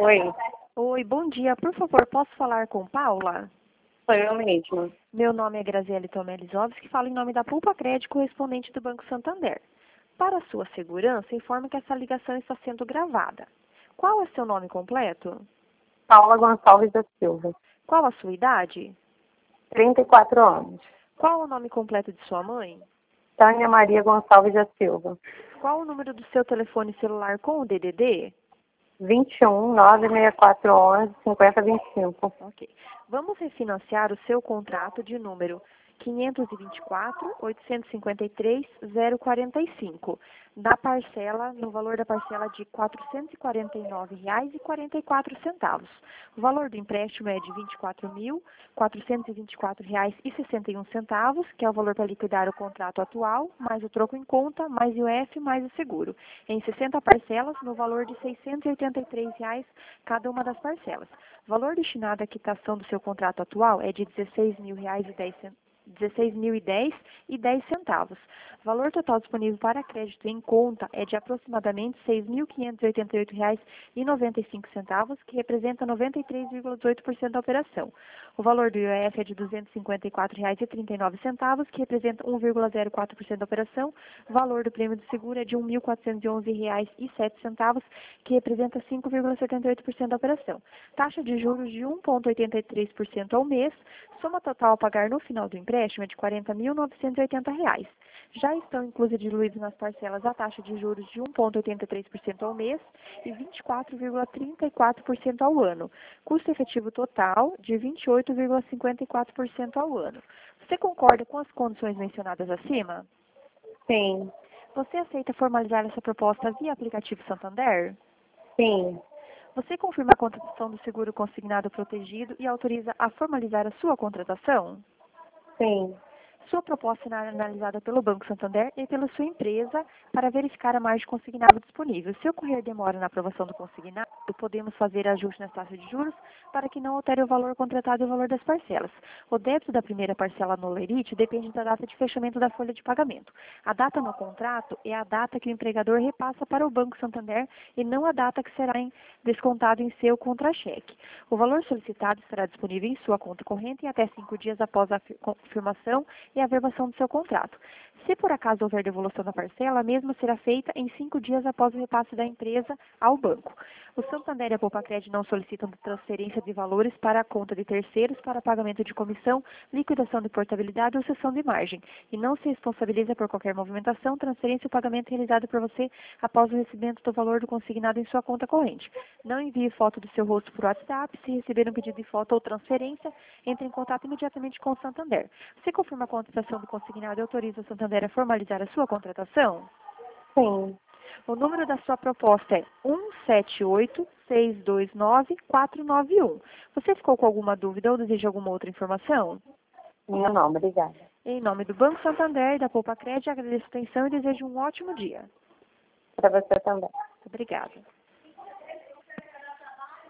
Oi, Oi, bom dia. Por favor, posso falar com Paula? sou eu mesma. Meu nome é Graziele Tomelizovski, falo em nome da Pulpa Crédito, correspondente do Banco Santander. Para sua segurança, informo que essa ligação está sendo gravada. Qual é seu nome completo? Paula Gonçalves da Silva, Qual a sua idade? 34 anos. Qual o nome completo de sua mãe? Tânia Maria Gonçalves da Silva, Qual o número do seu telefone celular com o DDD? 21 96411 5025. Ok. Vamos refinanciar o seu contrato de número 524.853.045, da parcela, no valor da parcela de R$ 449,44. O valor do empréstimo é de R$ 24.424,61, que é o valor para liquidar o contrato atual, mais o troco em conta, mais o IOF, mais o seguro, em 60 parcelas, no valor de R$ 683 cada uma das parcelas. O valor destinado à quitação do seu contrato atual é de R$ 16.010,10. O valor total disponível para crédito em conta é de aproximadamente R$ 6.588,95, que representa 93,18% da operação. O valor do IOF é de R$ 254,39, que representa 1,04% da operação. O valor do prêmio do seguro é de R$ 1.411,07, que representa 5,78% da operação. Taxa de juros de 1,83% ao mês. Soma total a pagar no final do empréstimo é de R$ 40.980. Já estão inclusas e diluídas nas parcelas a taxa de juros de 1,83% ao mês e 24,34% ao ano. Custo efetivo total de 28,54% ao ano. Você concorda com as condições mencionadas acima? Sim, Você aceita formalizar essa proposta via aplicativo Santander? sim, Você confirma a contratação do seguro consignado protegido e autoriza a formalizar a sua contratação? sim. Sua proposta será analisada pelo Banco Santander e pela sua empresa para verificar a margem consignada disponível. Se ocorrer demora na aprovação do consignado, podemos fazer ajuste nas taxas de juros para que não altere o valor contratado e o valor das parcelas. O débito da primeira parcela no lerite depende da data de fechamento da folha de pagamento. A data no contrato é a data que o empregador repassa para o Banco Santander e não a data que será descontado em seu contra-cheque. O valor solicitado estará disponível em sua conta corrente em até 5 dias após a confirmação e a verbação do seu contrato. Se por acaso houver devolução da parcela, a mesma será feita em 5 dias após o repasse da empresa ao banco. O Santander e a Poupa Crédito não solicitam transferência de valores para a conta de terceiros para pagamento de comissão, liquidação de portabilidade ou cessão de margem, e não se responsabiliza por qualquer movimentação, transferência ou pagamento realizado por você após o recebimento do valor do consignado em sua conta corrente. Não envie foto do seu rosto por WhatsApp. Se receber um pedido de foto ou transferência, entre em contato imediatamente com o Santander. Você confirma a contratação do consignado e autoriza o Santander a formalizar a sua contratação? Sim. O número da sua proposta é 178-629-491. Você ficou com alguma dúvida ou deseja alguma outra informação? Não, obrigada. Em nome do Banco Santander e da Poupa Crédito, agradeço a atenção e desejo um ótimo dia. Para você também. Obrigada.